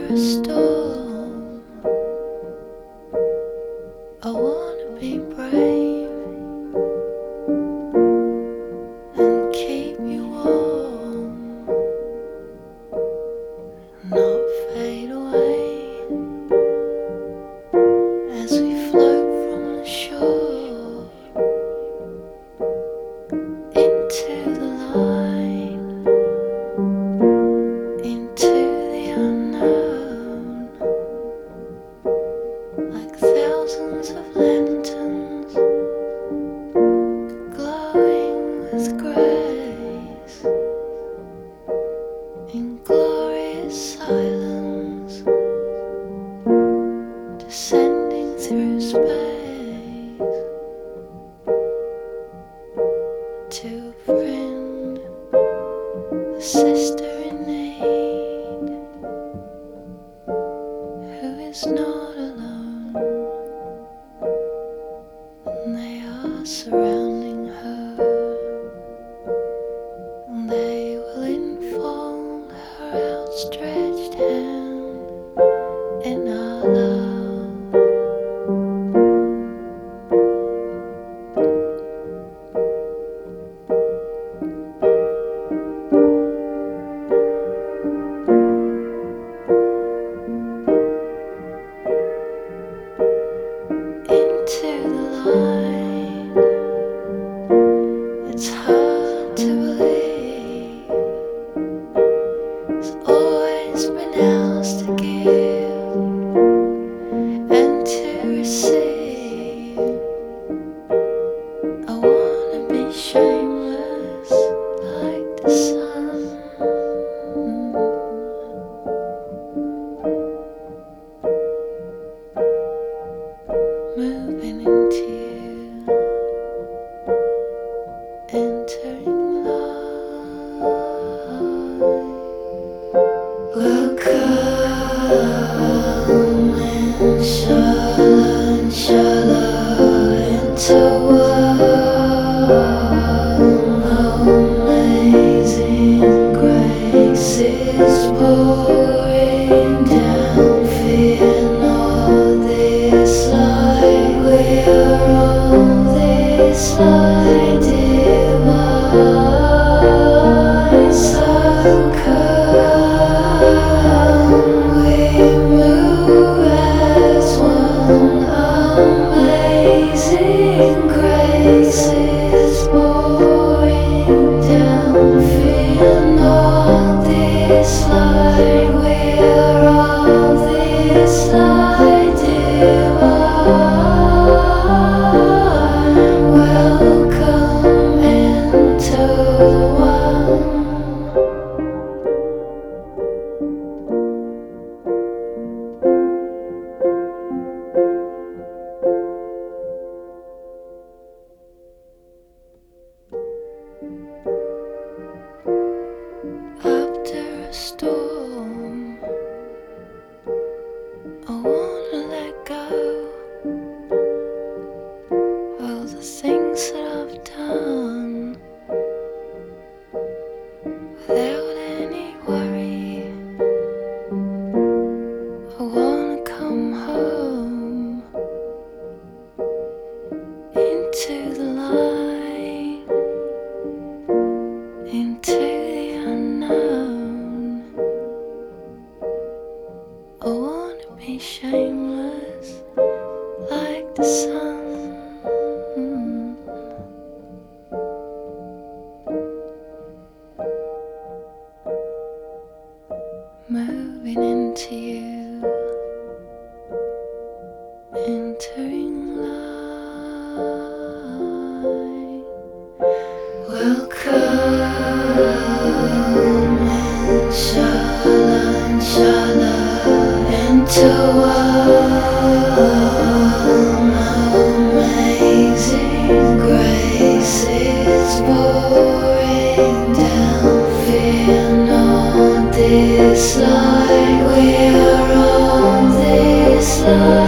a storm. I wanna be brave and keep you warm, not fade away as we float from the shore into the light, into the unknown, like thousands of lanterns glowing with grace in glorious silence, descending through space to a friend, a sister in need, who is not alone, and they are surrounding her, and they will enfold her outstretched hand in our love. Into the light, it's hard to believe there's always been else to give and to receive. I wanna be shameless like the sun, moving into you, entering light. We'll come inshallah, inshallah, into one amazing grace is pouring down. Fear not this light, we are on this light divine. So come, we move as one. Amazing grace is pouring down. Fear not this light, we are of this light divine. Welcome into the one. After a storm, I wanna let go of the things that I've done without any worry. I wanna come home into the light, into the unknown. I wanna be shameless like the sun, moving into you, entering light. Welcome, inshallah, inshallah, into one amazing grace is pouring down. Fear not this light, we are on this light.